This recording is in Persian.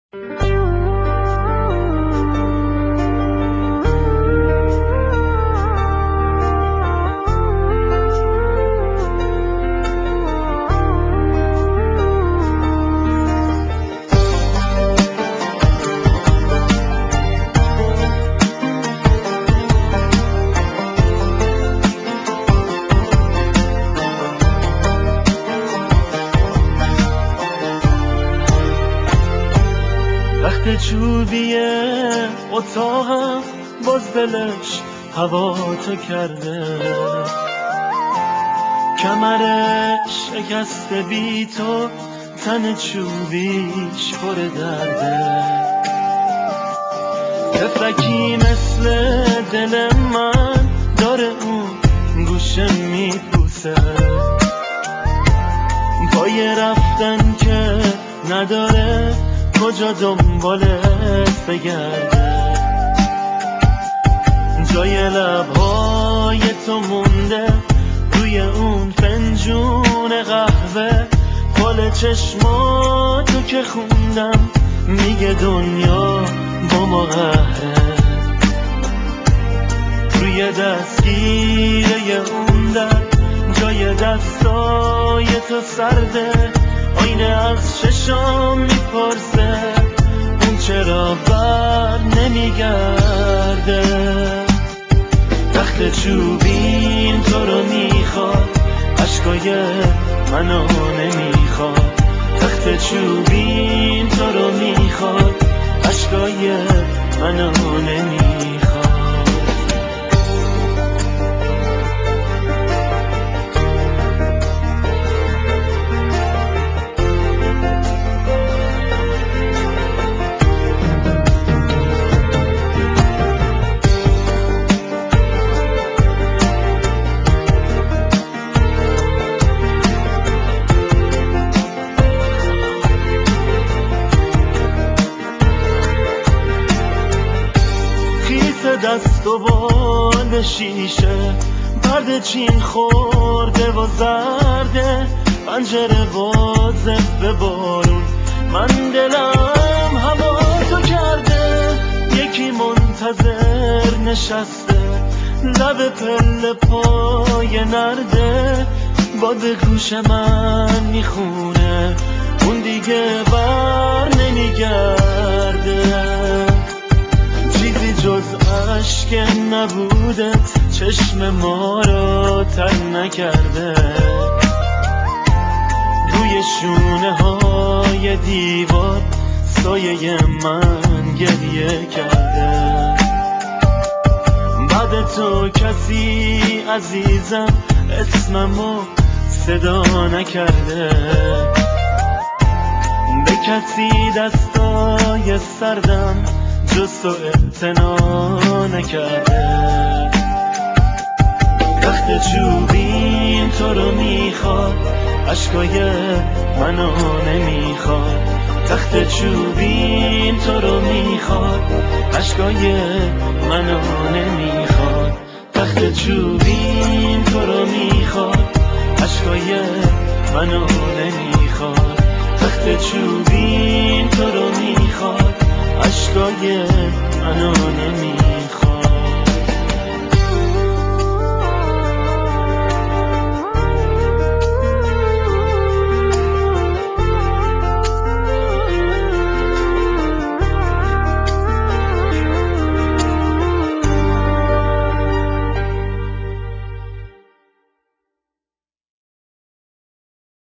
تخت چوبیه اتاقم باز دلش هوا تو کرده، کمرش شکسته بی تو، تن چوبیش پر درده. تفلکی مثل دل من داره اون گوشه میپوسه، پای رفتن که نداره کجا دنبالت بگرده. جای لبهای تو مونده روی اون فنجون قهوه، فال چشماتو که خوندم میگه دنیا با ما قهره. روی دستگیره اون در جای دستای تو سرده، آینه از چشام میپرسه اون چرا بر نمیگرده. تخت چوبین تو رو میخواد، عشقای منو نمیخواد. تخت چوبین تو رو میخواد، عشقای منو نمیخواد. دست و بال شیشه، پرده چین خورده و زرده، پنجره بازه به بارون، من دلم هوا تو کرده. یکی منتظر نشسته لب پله پای نرده، باد گوش من میخونه اون دیگه بر نمیگرده. چیزی جز عشق نبودت چشم ما رو تر نکرده، روی شونه های دیوار سایه من گریه کرده. بعد تو کسی عزیزم اسممو صدا نکرده، به کسی دستای سردم جز تو اعتنا نکرده. تخت چوبین تو رو میخواد، عشقای منو نمیخواد. تخت چوبین تو رو میخواد، عشقای منو نمیخواد. تخت چوبین تو رو میخواد، عشقای منو نمیخواد. تخت چوبین تو رو میخواد، عشقای منو